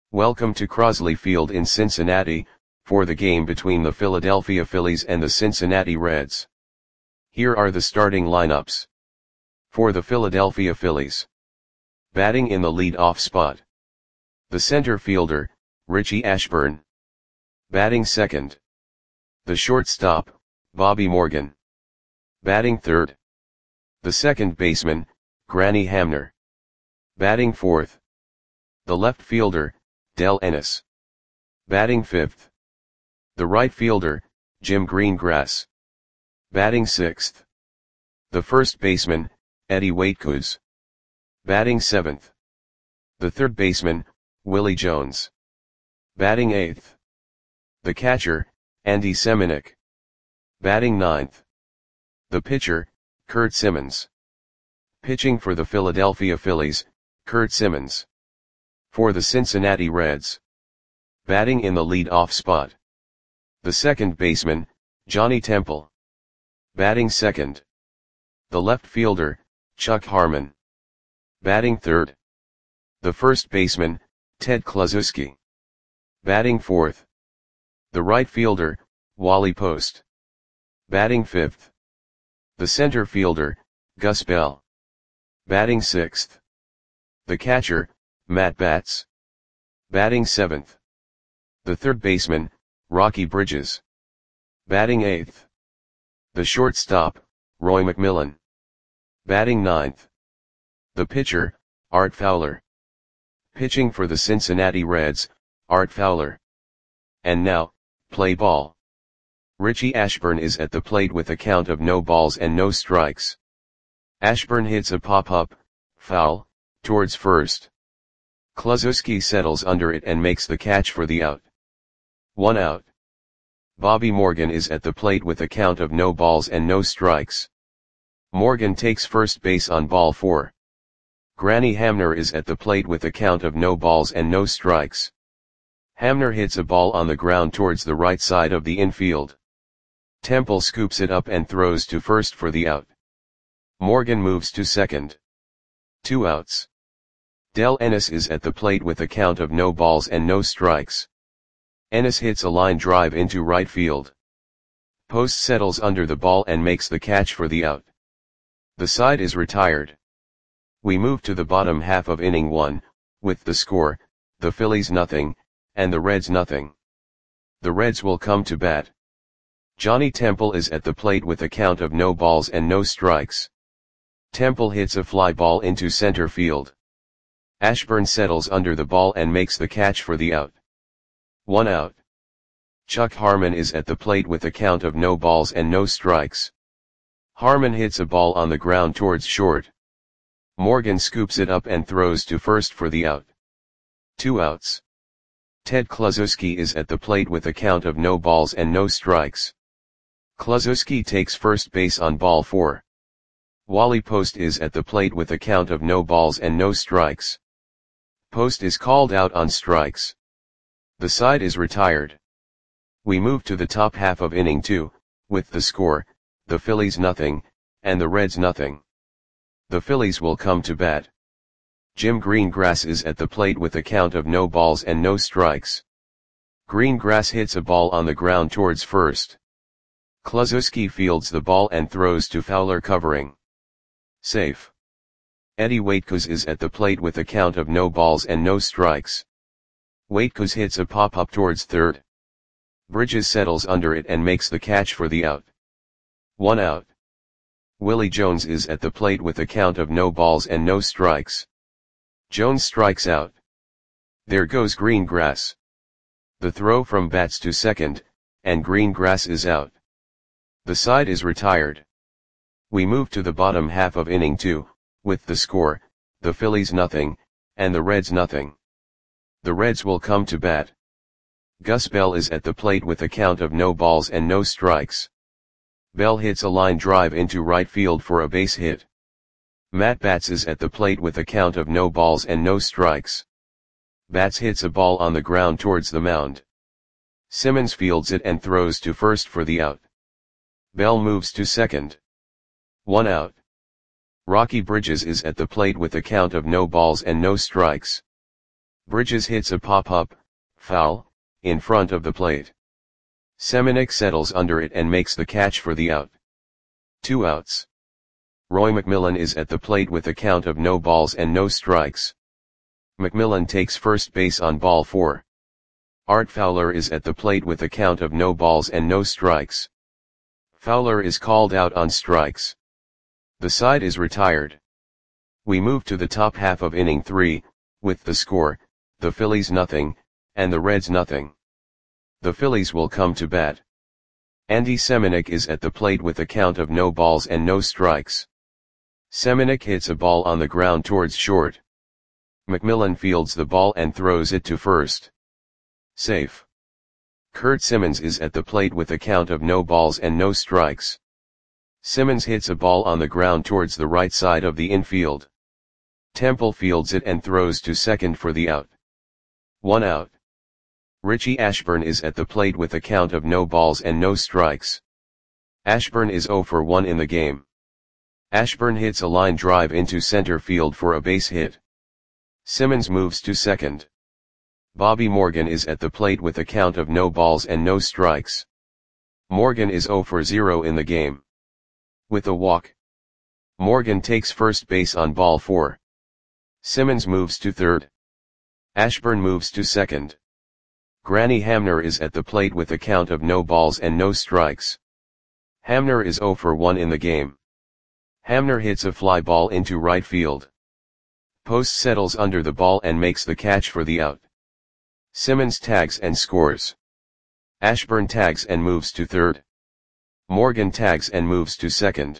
Welcome to Crosley Field in Cincinnati, for the game between the Philadelphia Phillies and the Cincinnati Reds. Here are the starting lineups. For the Philadelphia Phillies. Batting in the lead-off spot. The center fielder, Richie Ashburn. Batting second. The shortstop, Bobby Morgan. Batting third. The second baseman, Granny Hamner. Batting fourth. The left fielder, Del Ennis. Batting fifth. The right fielder, Jim Greengrass. Batting sixth. The first baseman, Eddie Waitkus. Batting seventh. The third baseman, Willie Jones. Batting eighth. The catcher, Andy Semenuk. Batting ninth. The pitcher, Curt Simmons. Pitching for the Philadelphia Phillies, Curt Simmons. For the Cincinnati Reds. Batting in the lead-off spot. The second baseman, Johnny Temple. Batting second. The left fielder, Chuck Harmon. Batting third. The first baseman, Ted Kluszewski. Batting fourth. The right fielder, Wally Post. Batting fifth. The center fielder, Gus Bell. Batting sixth. The catcher, Matt Batts. Batting seventh. The third baseman, Rocky Bridges. Batting eighth. The shortstop, Roy McMillan. Batting ninth. The pitcher, Art Fowler. Pitching for the Cincinnati Reds, Art Fowler. And now, play ball. Richie Ashburn is at the plate with a count of no balls and no strikes. Ashburn hits a pop-up, foul, towards first. Kluszewski settles under it and makes the catch for the out. 1 out. Bobby Morgan is at the plate with a count of no balls and no strikes. Morgan takes first base on ball 4. Granny Hamner is at the plate with a count of no balls and no strikes. Hamner hits a ball on the ground towards the right side of the infield. Temple scoops it up and throws to first for the out. Morgan moves to second. 2 outs. Del Ennis is at the plate with a count of no balls and no strikes. Ennis hits a line drive into right field. Post settles under the ball and makes the catch for the out. The side is retired. We move to the bottom half of inning 1, with the score, the Phillies nothing, and the Reds nothing. The Reds will come to bat. Johnny Temple is at the plate with a count of no balls and no strikes. Temple hits a fly ball into center field. Ashburn settles under the ball and makes the catch for the out. 1 out. Chuck Harmon is at the plate with a count of no balls and no strikes. Harmon hits a ball on the ground towards short. Morgan scoops it up and throws to first for the out. 2 outs. Ted Kluszewski is at the plate with a count of no balls and no strikes. Kluszewski takes first base on ball 4. Wally Post is at the plate with a count of no balls and no strikes. Post is called out on strikes. The side is retired. We move to the top half of inning 2, with the score, the Phillies nothing, and the Reds nothing. The Phillies will come to bat. Jim Greengrass is at the plate with a count of no balls and no strikes. Greengrass hits a ball on the ground towards first. Kluszewski fields the ball and throws to Fowler covering. Safe. Eddie Waitkus is at the plate with a count of no balls and no strikes. Waitkus hits a pop-up towards third. Bridges settles under it and makes the catch for the out. 1 out. Willie Jones is at the plate with a count of no balls and no strikes. Jones strikes out. There goes Greengrass. The throw from Batts to second, and Greengrass is out. The side is retired. We move to the bottom half of inning 2, with the score, the Phillies nothing, and the Reds nothing. The Reds will come to bat. Gus Bell is at the plate with a count of no balls and no strikes. Bell hits a line drive into right field for a base hit. Matt Batts is at the plate with a count of no balls and no strikes. Batts hits a ball on the ground towards the mound. Simmons fields it and throws to first for the out. Bell moves to second. 1 out. Rocky Bridges is at the plate with a count of no balls and no strikes. Bridges hits a pop-up, foul, in front of the plate. Semenuk settles under it and makes the catch for the out. 2 outs. Roy McMillan is at the plate with a count of no balls and no strikes. McMillan takes first base on ball 4. Art Fowler is at the plate with a count of no balls and no strikes. Fowler is called out on strikes. The side is retired. We move to the top half of inning 3, with the score, the Phillies nothing, and the Reds nothing. The Phillies will come to bat. Andy Semenuk is at the plate with a count of no balls and no strikes. Semenuk hits a ball on the ground towards short. McMillan fields the ball and throws it to first. Safe. Kurt Simmons is at the plate with a count of no balls and no strikes. Simmons hits a ball on the ground towards the right side of the infield. Temple fields it and throws to second for the out. 1 out. Richie Ashburn is at the plate with a count of no balls and no strikes. Ashburn is 0 for 1 in the game. Ashburn hits a line drive into center field for a base hit. Simmons moves to second. Bobby Morgan is at the plate with a count of no balls and no strikes. Morgan is 0 for 0 in the game. With a walk. Morgan takes first base on ball 4. Simmons moves to third. Ashburn moves to second. Granny Hamner is at the plate with a count of no balls and no strikes. Hamner is 0 for 1 in the game. Hamner hits a fly ball into right field. Post settles under the ball and makes the catch for the out. Simmons tags and scores. Ashburn tags and moves to third. Morgan tags and moves to second.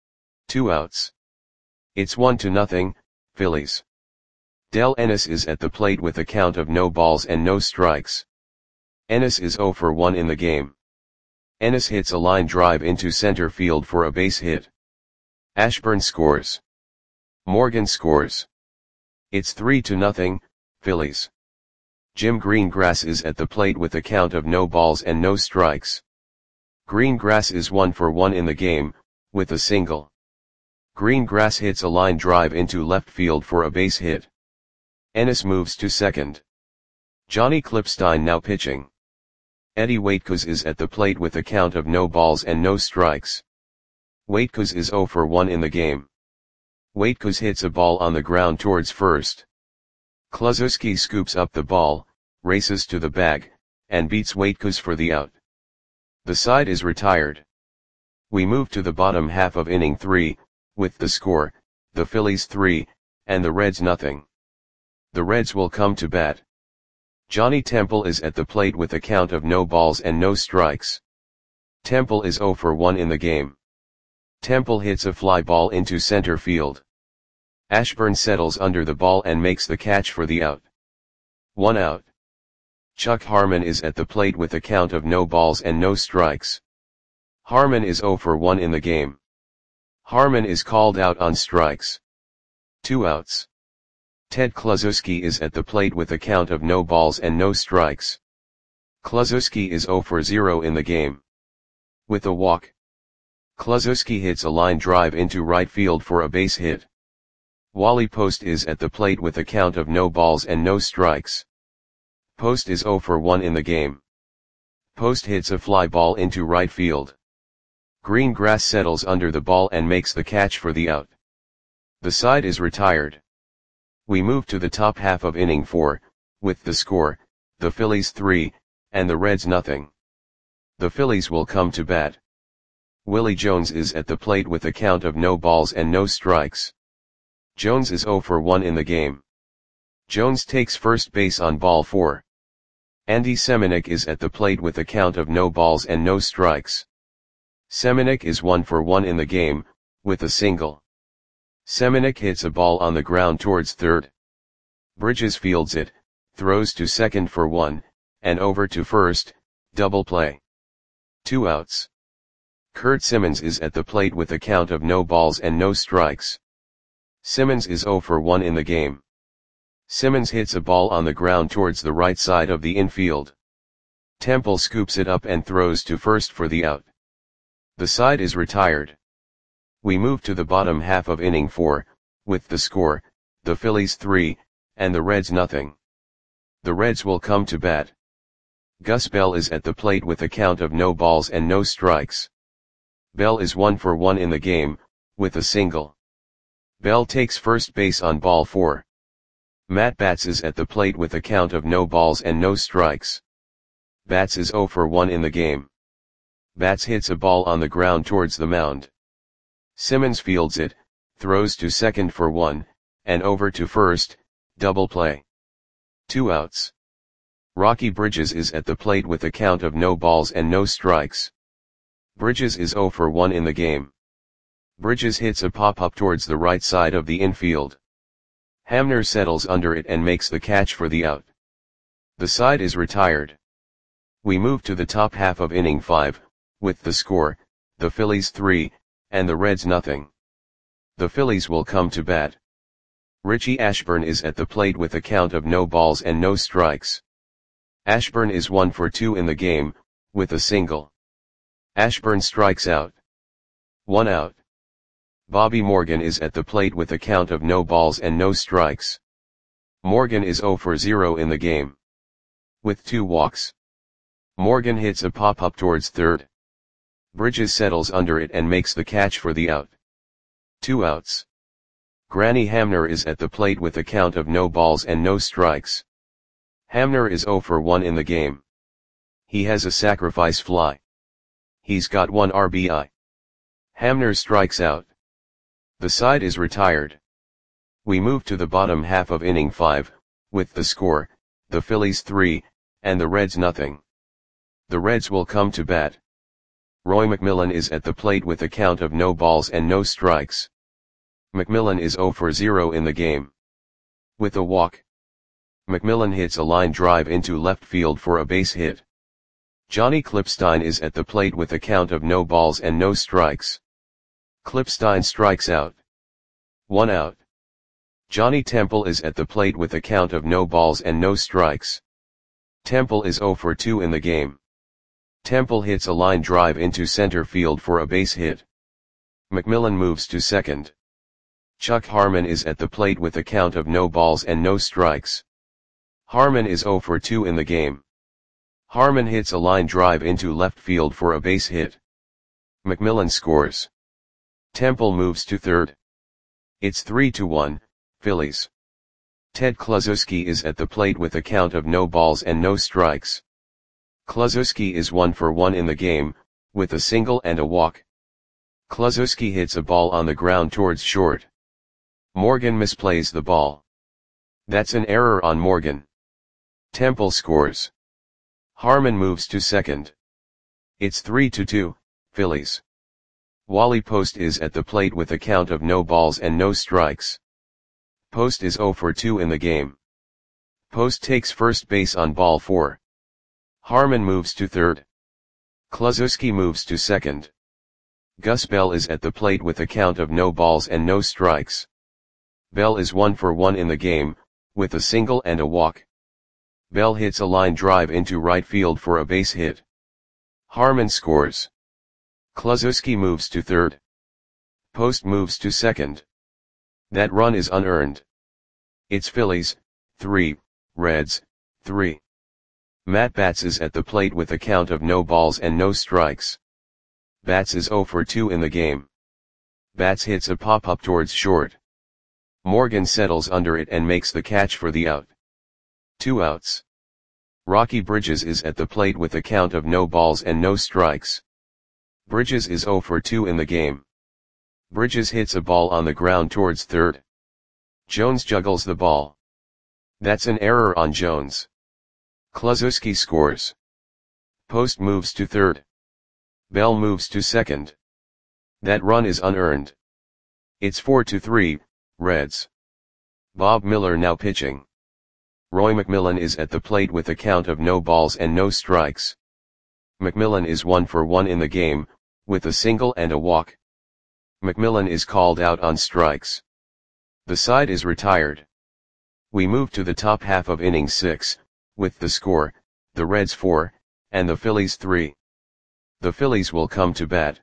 2 outs. It's 1-0, Phillies. Del Ennis is at the plate with a count of no balls and no strikes. Ennis is 0 for 1 in the game. Ennis hits a line drive into center field for a base hit. Ashburn scores. Morgan scores. It's 3-0, Phillies. Jim Greengrass is at the plate with a count of no balls and no strikes. Greengrass is 1 for 1 in the game, with a single. Greengrass hits a line drive into left field for a base hit. Ennis moves to second. Johnny Klipstein now pitching. Eddie Waitkos is at the plate with a count of no balls and no strikes. Waitkos is 0 for 1 in the game. Waitkos hits a ball on the ground towards first. Kluszewski scoops up the ball, races to the bag, and beats Waitkos for the out. The side is retired. We move to the bottom half of inning 3, with the score, the Phillies 3, and the Reds nothing. The Reds will come to bat. Johnny Temple is at the plate with a count of no balls and no strikes. Temple is 0 for 1 in the game. Temple hits a fly ball into center field. Ashburn settles under the ball and makes the catch for the out. 1 out. Chuck Harmon is at the plate with a count of no balls and no strikes. Harmon is 0 for 1 in the game. Harmon is called out on strikes. 2 outs. Ted Kluszewski is at the plate with a count of no balls and no strikes. Kluszewski is 0 for 0 in the game. With a walk. Kluszewski hits a line drive into right field for a base hit. Wally Post is at the plate with a count of no balls and no strikes. Post is 0 for 1 in the game. Post hits a fly ball into right field. Greengrass settles under the ball and makes the catch for the out. The side is retired. We move to the top half of inning 4, with the score, the Phillies 3, and the Reds nothing. The Phillies will come to bat. Willie Jones is at the plate with a count of no balls and no strikes. Jones is 0 for 1 in the game. Jones takes first base on ball 4. Andy Semenuk is at the plate with a count of no balls and no strikes. Semenuk is 1 for 1 in the game, with a single. Semenuk hits a ball on the ground towards third. Bridges fields it, throws to second for 1, and over to first, double play. 2 outs. Kurt Simmons is at the plate with a count of no balls and no strikes. Simmons is 0 for 1 in the game. Simmons hits a ball on the ground towards the right side of the infield. Temple scoops it up and throws to first for the out. The side is retired. We move to the bottom half of inning 4, with the score, the Phillies 3, and the Reds nothing. The Reds will come to bat. Gus Bell is at the plate with a count of no balls and no strikes. Bell is 1 for 1 in the game, with a single. Bell takes first base on ball 4. Matt Batts is at the plate with a count of no balls and no strikes. Batts is 0 for 1 in the game. Batts hits a ball on the ground towards the mound. Simmons fields it, throws to second for 1, and over to first, double play. 2 outs. Rocky Bridges is at the plate with a count of no balls and no strikes. Bridges is 0 for 1 in the game. Bridges hits a pop-up towards the right side of the infield. Hamner settles under it and makes the catch for the out. The side is retired. We move to the top half of inning 5, with the score, the Phillies 3, and the Reds nothing. The Phillies will come to bat. Richie Ashburn is at the plate with a count of no balls and no strikes. Ashburn is 1 for 2 in the game, with a single. Ashburn strikes out. 1 out. Bobby Morgan is at the plate with a count of no balls and no strikes. Morgan is 0 for 0 in the game. With 2 walks. Morgan hits a pop-up towards third. Bridges settles under it and makes the catch for the out. 2 outs. Granny Hamner is at the plate with a count of no balls and no strikes. Hamner is 0 for 1 in the game. He has a sacrifice fly. He's got 1 RBI. Hamner strikes out. The side is retired. We move to the bottom half of inning 5, with the score, the Phillies 3, and the Reds nothing. The Reds will come to bat. Roy McMillan is at the plate with a count of no balls and no strikes. McMillan is 0 for 0 in the game. With a walk. McMillan hits a line drive into left field for a base hit. Johnny Klipstein is at the plate with a count of no balls and no strikes. Klipstein strikes out. 1 out. Johnny Temple is at the plate with a count of no balls and no strikes. Temple is 0 for 2 in the game. Temple hits a line drive into center field for a base hit. McMillan moves to second. Chuck Harmon is at the plate with a count of no balls and no strikes. Harmon is 0 for 2 in the game. Harmon hits a line drive into left field for a base hit. McMillan scores. Temple moves to third. It's 3-1, Phillies. Ted Kluszewski is at the plate with a count of no balls and no strikes. Kluszewski is 1 for 1 in the game, with a single and a walk. Kluszewski hits a ball on the ground towards short. Morgan misplays the ball. That's an error on Morgan. Temple scores. Harmon moves to second. It's 3-2, Phillies. Wally Post is at the plate with a count of no balls and no strikes. Post is 0 for 2 in the game. Post takes first base on ball 4. Harmon moves to third. Kluszewski moves to second. Gus Bell is at the plate with a count of no balls and no strikes. Bell is 1 for 1 in the game, with a single and a walk. Bell hits a line drive into right field for a base hit. Harmon scores. Kluszewski moves to third. Post moves to second. That run is unearned. It's Phillies, 3, Reds, 3. Matt Batts is at the plate with a count of no balls and no strikes. Batts is 0 for 2 in the game. Batts hits a pop-up towards short. Morgan settles under it and makes the catch for the out. 2 outs. Rocky Bridges is at the plate with a count of no balls and no strikes. Bridges is 0 for 2 in the game. Bridges hits a ball on the ground towards third. Jones juggles the ball. That's an error on Jones. Kluszewski scores. Post moves to third. Bell moves to second. That run is unearned. It's 4-3, Reds. Bob Miller now pitching. Roy McMillan is at the plate with a count of no balls and no strikes. McMillan is 1 for 1 in the game, with a single and a walk. McMillan is called out on strikes. The side is retired. We move to the top half of inning 6, with the score, the Reds 4, and the Phillies 3. The Phillies will come to bat.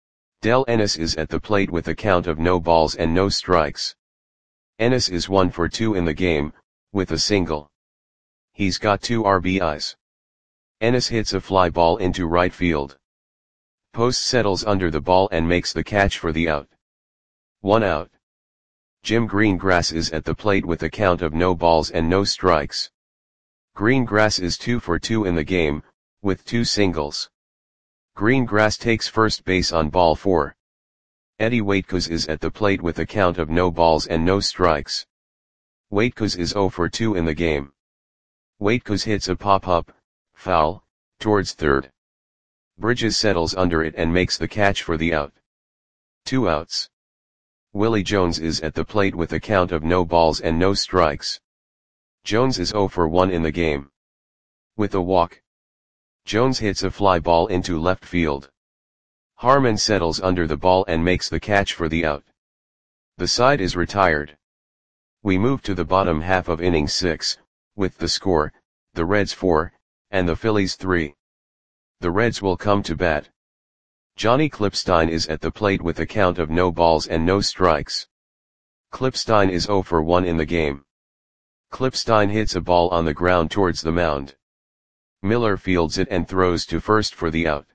Del Ennis is at the plate with a count of no balls and no strikes. Ennis is 1 for 2 in the game, with a single. He's got 2 RBIs. Ennis hits a fly ball into right field. Post settles under the ball and makes the catch for the out. 1 out. Jim Greengrass is at the plate with a count of no balls and no strikes. Greengrass is 2 for 2 in the game, with 2 singles. Greengrass takes first base on ball 4. Eddie Waitkos is at the plate with a count of no balls and no strikes. Waitkos is 0 for 2 in the game. Waitkos hits a pop-up, foul, towards third. Bridges settles under it and makes the catch for the out. 2 outs. Willie Jones is at the plate with a count of no balls and no strikes. Jones is 0 for 1 in the game. With a walk, Jones hits a fly ball into left field. Harmon settles under the ball and makes the catch for the out. The side is retired. We move to the bottom half of inning 6, with the score, the Reds 4, and the Phillies 3. The Reds will come to bat. Johnny Klippstein is at the plate with a count of no balls and no strikes. Klippstein is 0 for 1 in the game. Klippstein hits a ball on the ground towards the mound. Miller fields it and throws to first for the out.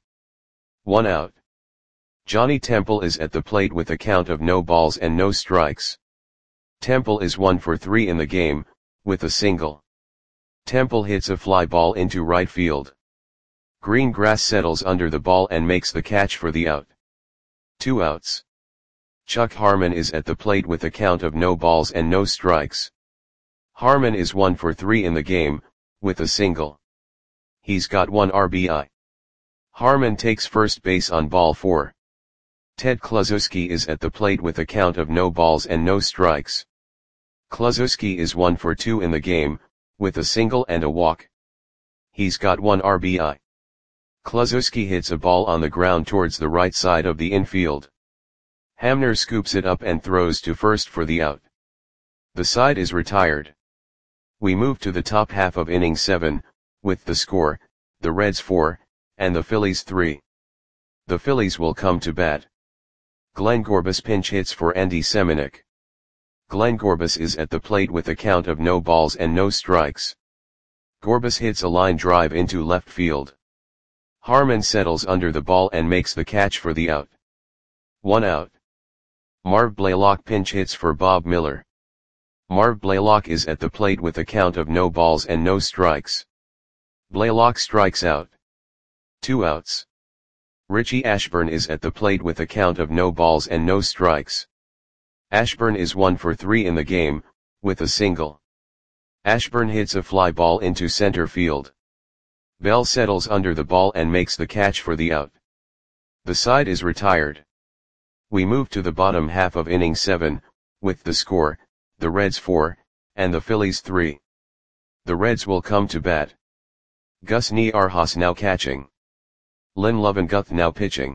1 out. Johnny Temple is at the plate with a count of no balls and no strikes. Temple is 1 for 3 in the game, with a single. Temple hits a fly ball into right field. Greengrass settles under the ball and makes the catch for the out. 2 outs. Chuck Harmon is at the plate with a count of no balls and no strikes. Harmon is 1 for 3 in the game, with a single. He's got 1 RBI. Harmon takes first base on ball 4. Ted Kluszewski is at the plate with a count of no balls and no strikes. Kluszewski is 1 for 2 in the game, with a single and a walk. He's got 1 RBI. Kluszewski hits a ball on the ground towards the right side of the infield. Hamner scoops it up and throws to first for the out. The side is retired. We move to the top half of inning 7, with the score, the Reds 4, and the Phillies 3. The Phillies will come to bat. Glenn Gorbis pinch hits for Andy Semenuk. Glenn Gorbis is at the plate with a count of no balls and no strikes. Gorbis hits a line drive into left field. Harmon settles under the ball and makes the catch for the out. 1 out. Marv Blaylock pinch hits for Bob Miller. Marv Blaylock is at the plate with a count of no balls and no strikes. Blaylock strikes out. 2 outs. Richie Ashburn is at the plate with a count of no balls and no strikes. Ashburn is 1 for 3 in the game, with a single. Ashburn hits a fly ball into center field. Bell settles under the ball and makes the catch for the out. The side is retired. We move to the bottom half of inning 7, with the score, the Reds 4, and the Phillies 3. The Reds will come to bat. Gus Niarchos now catching. Lynn Lovinguth now pitching.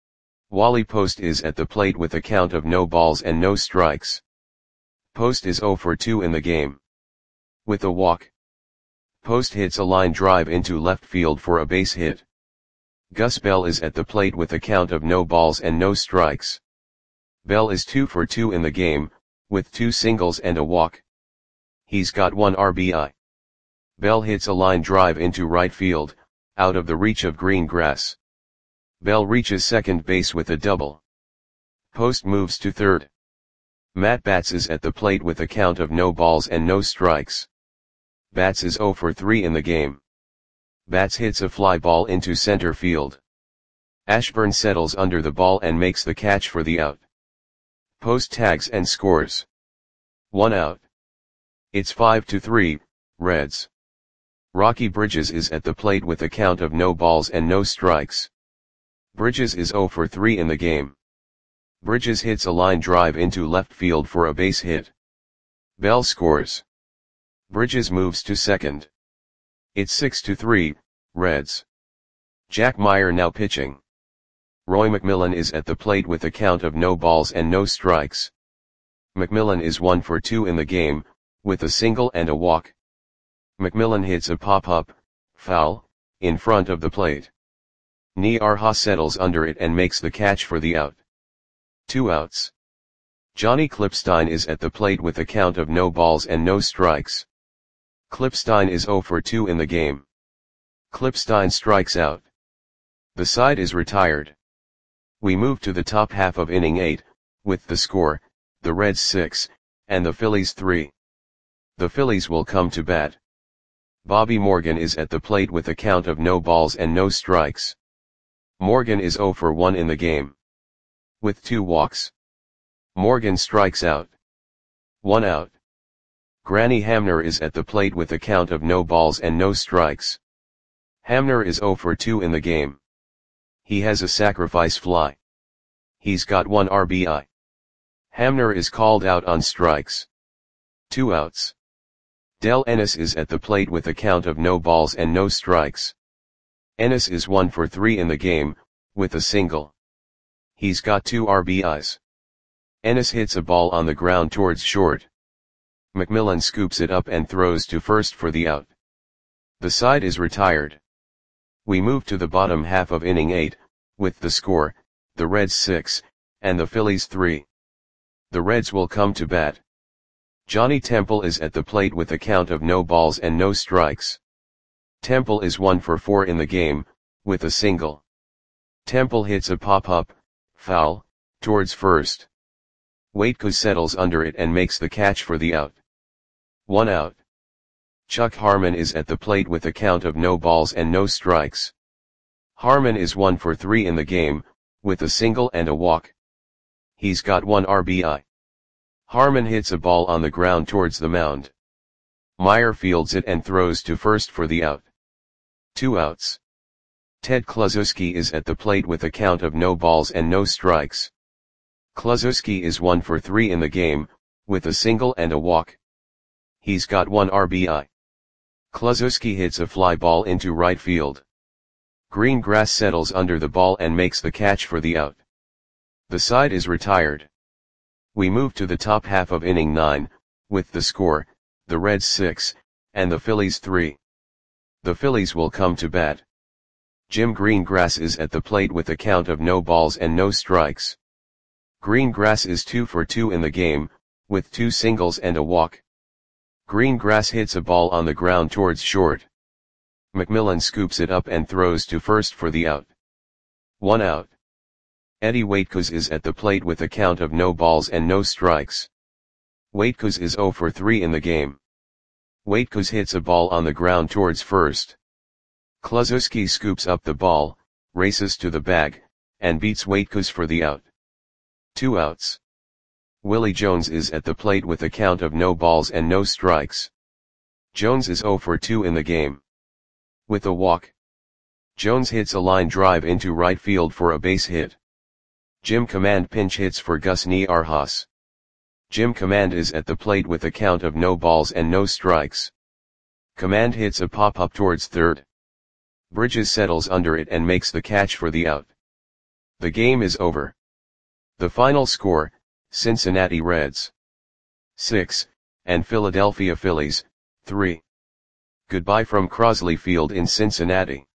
Wally Post is at the plate with a count of no balls and no strikes. Post is 0 for 2 in the game. With a walk, Post hits a line drive into left field for a base hit. Gus Bell is at the plate with a count of no balls and no strikes. Bell is 2 for 2 in the game, with 2 singles and a walk. He's got 1 RBI. Bell hits a line drive into right field, out of the reach of Greengrass. Bell reaches second base with a double. Post moves to third. Matt Batts is at the plate with a count of no balls and no strikes. Batts is 0 for 3 in the game. Batts hits a fly ball into center field. Ashburn settles under the ball and makes the catch for the out. Post tags and scores. 1 out. It's 5-3, Reds. Rocky Bridges is at the plate with a count of no balls and no strikes. Bridges is 0 for 3 in the game. Bridges hits a line drive into left field for a base hit. Bell scores. Bridges moves to second. It's 6-3, Reds. Jack Meyer now pitching. Roy McMillan is at the plate with a count of no balls and no strikes. McMillan is 1 for 2 in the game, with a single and a walk. McMillan hits a pop-up, foul, in front of the plate. Niarchos settles under it and makes the catch for the out. 2 outs. Johnny Klippstein is at the plate with a count of no balls and no strikes. Klipstein is 0 for 2 in the game. Klipstein strikes out. The side is retired. We move to the top half of inning 8, with the score, the Reds 6, and the Phillies 3. The Phillies will come to bat. Bobby Morgan is at the plate with a count of no balls and no strikes. Morgan is 0 for 1 in the game. With 2 walks. Morgan strikes out. 1 out. Granny Hamner is at the plate with a count of no balls and no strikes. Hamner is 0 for 2 in the game. He has a sacrifice fly. He's got 1 RBI. Hamner is called out on strikes. 2 outs. Del Ennis is at the plate with a count of no balls and no strikes. Ennis is 1 for 3 in the game, with a single. He's got 2 RBIs. Ennis hits a ball on the ground towards short. McMillan scoops it up and throws to first for the out. The side is retired. We move to the bottom half of inning 8, with the score, the Reds 6, and the Phillies 3. The Reds will come to bat. Johnny Temple is at the plate with a count of no balls and no strikes. Temple is 1 for 4 in the game, with a single. Temple hits a pop-up, foul, towards first. Waitkus settles under it and makes the catch for the out. 1 out. Chuck Harmon is at the plate with a count of no balls and no strikes. Harmon is 1 for 3 in the game, with a single and a walk. He's got 1 RBI. Harmon hits a ball on the ground towards the mound. Meyer fields it and throws to first for the out. 2 outs. Ted Kluszewski is at the plate with a count of no balls and no strikes. Kluszewski is 1 for 3 in the game, with a single and a walk. He's got 1 RBI. Kluszewski hits a fly ball into right field. Greengrass settles under the ball and makes the catch for the out. The side is retired. We move to the top half of inning 9, with the score, the Reds 6, and the Phillies 3. The Phillies will come to bat. Jim Greengrass is at the plate with a count of no balls and no strikes. Greengrass is 2 for 2 in the game, with 2 singles and a walk. Greengrass hits a ball on the ground towards short. McMillan scoops it up and throws to first for the out. 1 out. Eddie Waitkus is at the plate with a count of no balls and no strikes. Waitkus is 0 for 3 in the game. Waitkus hits a ball on the ground towards first. Kluszewski scoops up the ball, races to the bag, and beats Waitkus for the out. 2 outs. Willie Jones is at the plate with a count of no balls and no strikes. Jones is 0 for 2 in the game. With a walk. Jones hits a line drive into right field for a base hit. Jim Command pinch hits for Gus Niarhas. Jim Command is at the plate with a count of no balls and no strikes. Command hits a pop-up towards third. Bridges settles under it and makes the catch for the out. The game is over. The final score, Cincinnati Reds 6, and Philadelphia Phillies 3. Goodbye from Crosley Field in Cincinnati.